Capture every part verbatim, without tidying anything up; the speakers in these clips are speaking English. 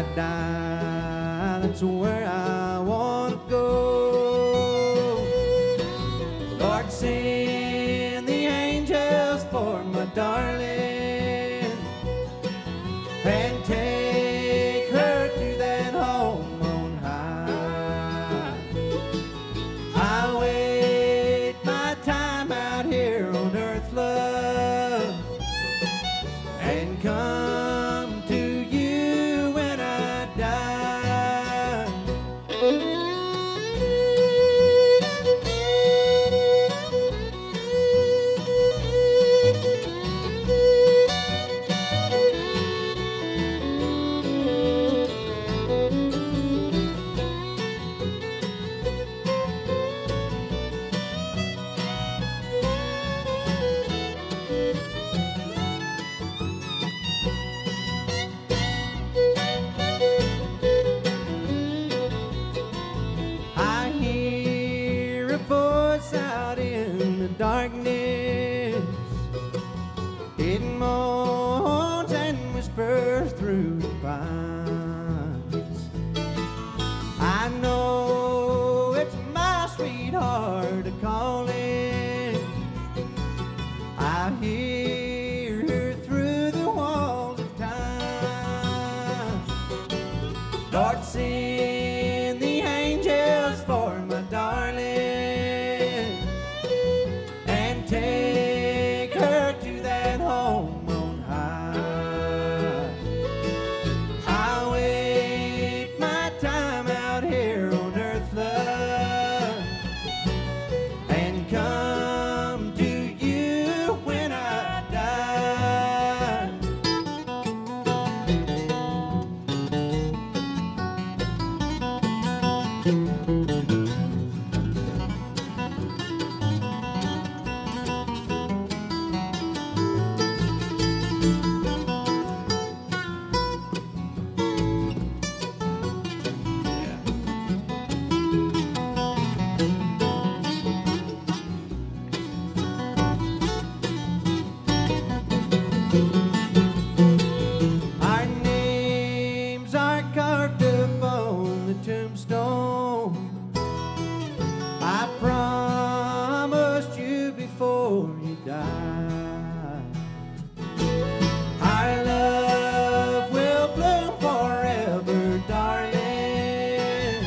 die, that's where I want to go. Lord, send the angels for my darling and take her to that home on high. I wait my time out here on earth, love, and come to you when I die. I hear a voice out in the darkness. It moans and whispers through the pines. I know it's my sweetheart a-calling. I hear her through the walls of time. Lord, send the angels for my darling and take her to that home on high. I wait my time out here on earth, love, and come to you when I die. Our names are carved upon the tombstone. I promised you before you died. Our love will bloom forever, darling,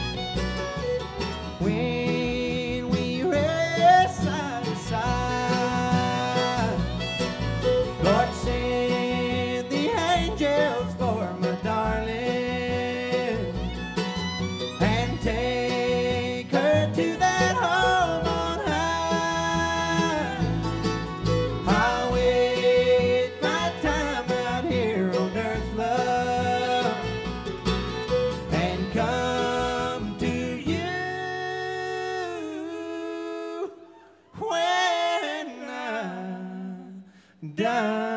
when we rest side to side. Lord, send the angels for my darling and take her to that home on high. I wait my time out here on earth, love, and come to you when I die.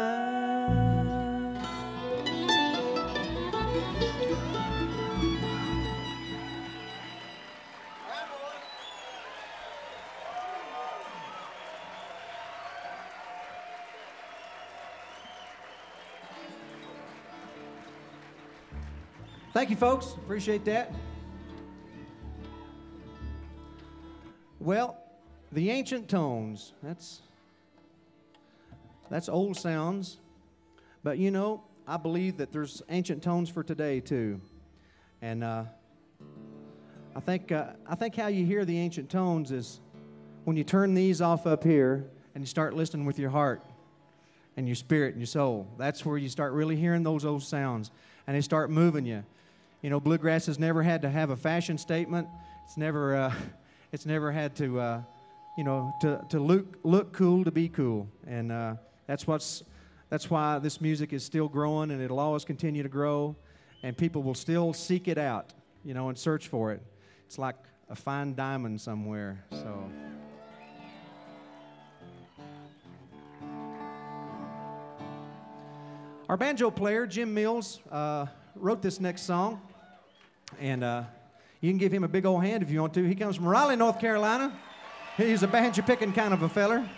Thank you, folks. Appreciate that. Well, the ancient tones. That's that's old sounds, but you know, I believe that there's ancient tones for today too, and uh, I think uh, I think how you hear the ancient tones is when you turn these off up here and you start listening with your heart and your spirit and your soul. That's where you start really hearing those old sounds, and they start moving you. You know, bluegrass has never had to have a fashion statement. It's never, uh, it's never had to, uh, you know, to, to look look cool to be cool, and uh, that's what's that's why this music is still growing, and it'll always continue to grow, and people will still seek it out, you know, and search for it. It's like a fine diamond somewhere. So. Our banjo player, Jim Mills, uh, wrote this next song, and uh, you can give him a big old hand if you want to. He comes from Raleigh, North Carolina. He's a banjo-picking kind of a feller.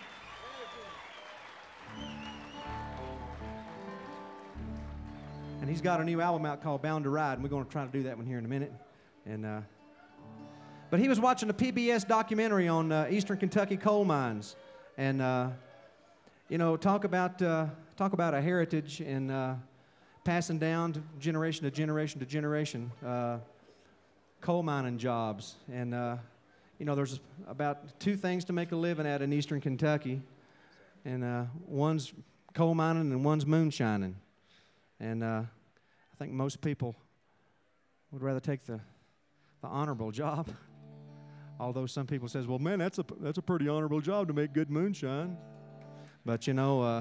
And he's got a new album out called Bound to Ride, and we're going to try to do that one here in a minute. And uh, but he was watching a P B S documentary on uh, Eastern Kentucky coal mines, and uh, you know, talk about uh, talk about a heritage and uh, passing down to generation to generation to generation uh, coal mining jobs. And uh, you know, there's about two things to make a living at in Eastern Kentucky, and uh, one's coal mining and one's moonshining. And uh, I think most people would rather take the, the honorable job. Although some people says, well, man, that's a, that's a pretty honorable job to make good moonshine. But, you know, uh,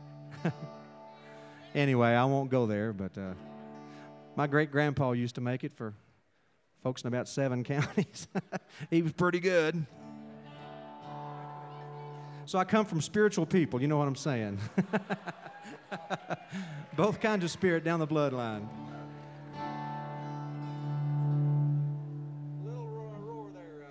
anyway, I won't go there. But uh, my great-grandpa used to make it for folks in about seven counties. He was pretty good. So I come from spiritual people. You know what I'm saying? Both kinds of spirit down the bloodline.